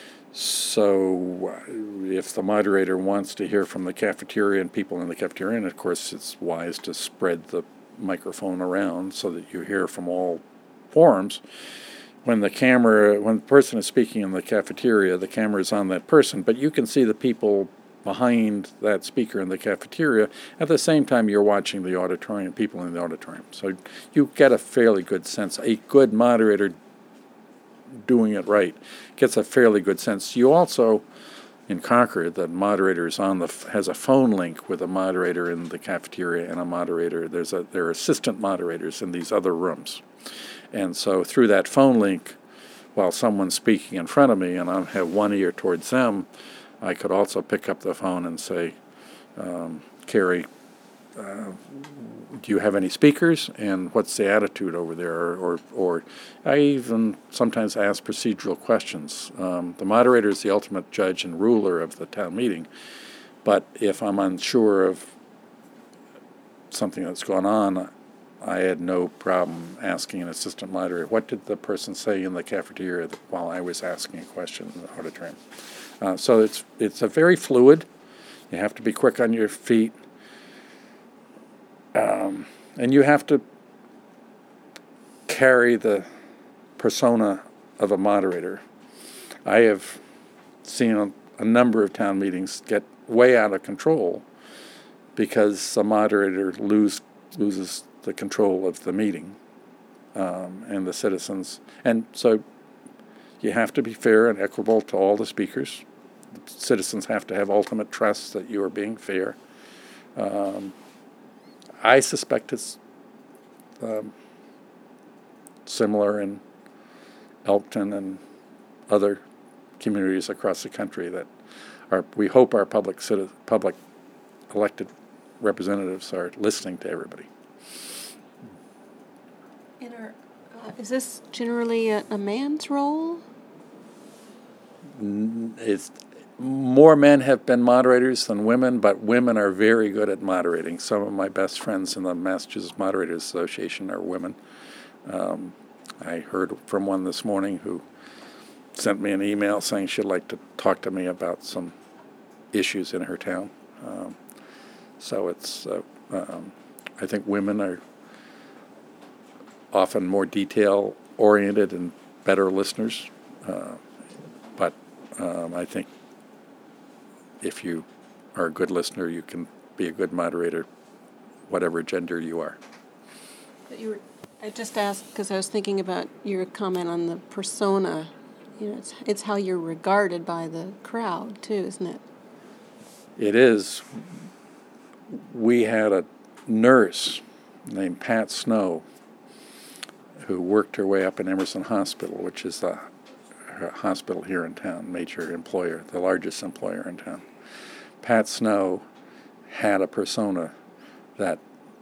So if the moderator wants to hear from the cafeteria and people in the cafeteria, and of course it's wise to spread the microphone around so that you hear from all forums. When the person is speaking in the cafeteria, the camera is on that person, but you can see the people behind that speaker in the cafeteria. At the same time, you're watching the auditorium, people in the auditorium. So you get a fairly good sense. A good moderator doing it right gets a fairly good sense. You also, in Concord, the moderator is has a phone link with a moderator in the cafeteria and a moderator. There are assistant moderators in these other rooms. And so through that phone link, while someone's speaking in front of me and I have one ear towards them, I could also pick up the phone and say, Carrie, do you have any speakers, and what's the attitude over there? Or I even sometimes ask procedural questions. The moderator is the ultimate judge and ruler of the town meeting, but if I'm unsure of something that's going on, I had no problem asking an assistant moderator, what did the person say in the cafeteria while I was asking a question in the auditorium? So it's a very fluid. You have to be quick on your feet. And you have to carry the persona of a moderator. I have seen a number of town meetings get way out of control because the moderator loses the control of the meeting and the citizens. And so you have to be fair and equitable to all the speakers. The citizens have to have ultimate trust that you are being fair. I suspect it's similar in Elkton and other communities across the country that we hope our public elected representatives are listening to everybody. Is this generally a man's role? It's more men have been moderators than women, but women are very good at moderating. Some of my best friends in the Massachusetts Moderators Association are women. I heard from one this morning who sent me an email saying she'd like to talk to me about some issues in her town. So it's, I think women are often more detail-oriented and better listeners. But I think if you are a good listener, you can be a good moderator, whatever gender you are. But I just asked because I was thinking about your comment on the persona. You know, it's how you're regarded by the crowd too, isn't it? It is. We had a nurse named Pat Snow who worked her way up in Emerson Hospital, which is a hospital here in town, major employer, the largest employer in town. Pat Snow had a persona that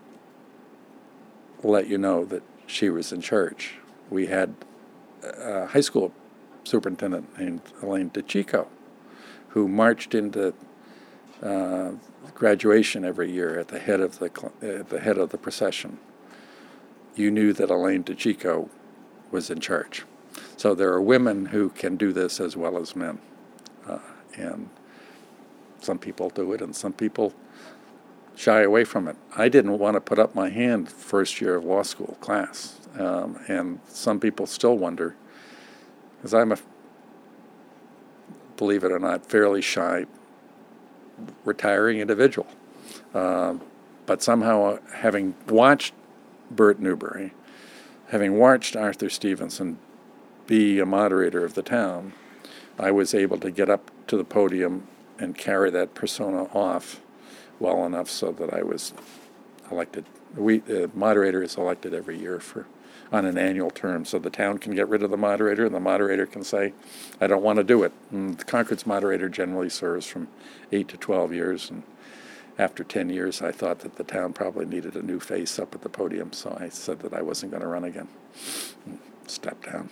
let you know that she was in charge. We had a high school superintendent named Elaine DeChico, who marched into graduation every year at the head of the procession. You knew that Elaine DeChico was in charge. So there are women who can do this as well as men, and some people do it, and some people shy away from it. I didn't want to put up my hand first year of law school class, and some people still wonder, because I'm a, believe it or not, fairly shy, retiring individual. But somehow, having watched Bert Newberry, having watched Arthur Stevenson be a moderator of the town, I was able to get up to the podium and carry that persona off well enough so that I was elected. The moderator is elected every year on an annual term, so the town can get rid of the moderator, and the moderator can say, I don't want to do it. And the Concord's moderator generally serves from 8 to 12 years, and after 10 years, I thought that the town probably needed a new face up at the podium, so I said that I wasn't going to run again. Stepped down.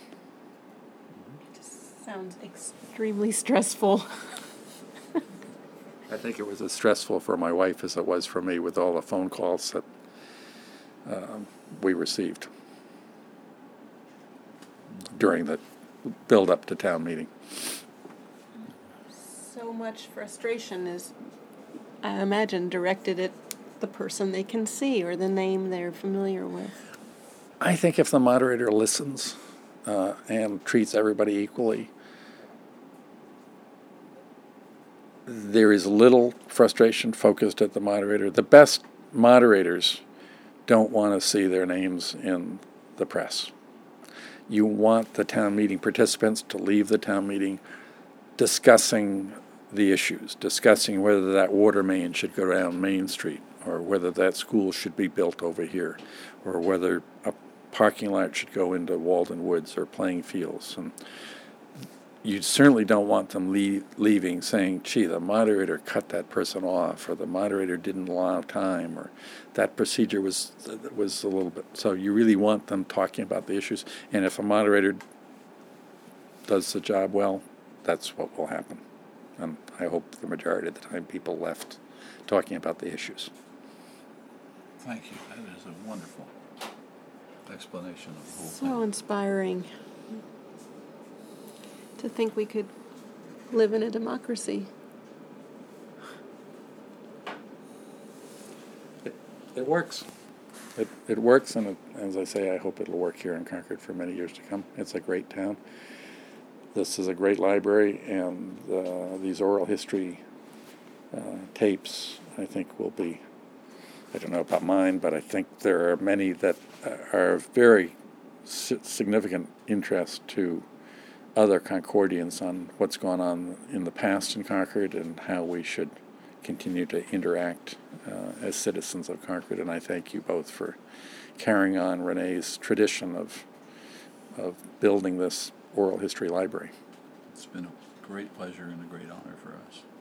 Sounds extremely stressful. I think it was as stressful for my wife as it was for me with all the phone calls that we received during the build-up to town meeting. So much frustration is, I imagine, directed at the person they can see or the name they're familiar with. I think if the moderator listens and treats everybody equally, there is little frustration focused at the moderator. The best moderators don't want to see their names in the press. You want the town meeting participants to leave the town meeting discussing the issues, discussing whether that water main should go down Main Street, or whether that school should be built over here, or whether a parking lot should go into Walden Woods or playing fields. And you certainly don't want them leaving saying, gee, the moderator cut that person off, or the moderator didn't allow time, or that procedure was a little bit. So you really want them talking about the issues. And if a moderator does the job well, that's what will happen. And I hope the majority of the time people left talking about the issues. Thank you. That is a wonderful explanation of the whole thing. So inspiring to think we could live in a democracy. It works. It works, and as I say, I hope it'll work here in Concord for many years to come. It's a great town. This is a great library, and these oral history tapes, I think, will be, I don't know about mine, but I think there are many that are of very significant interest to other Concordians on what's gone on in the past in Concord and how we should continue to interact as citizens of Concord. And I thank you both for carrying on Renee's tradition of building this oral history library. It's been a great pleasure and a great honor for us.